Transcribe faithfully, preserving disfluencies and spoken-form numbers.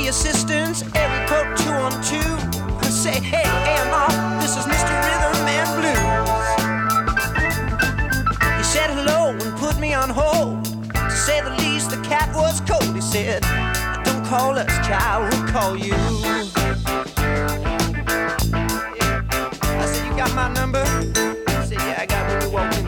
Security assistance, area code two one two. I say, hey, A M R, this is Mister Rhythm and Blues. He said hello and put me on hold. To say the least, the cat was cold. He said, don't call us, child, we'll call you. I said, you got my number? He said, yeah, I got when you walked in.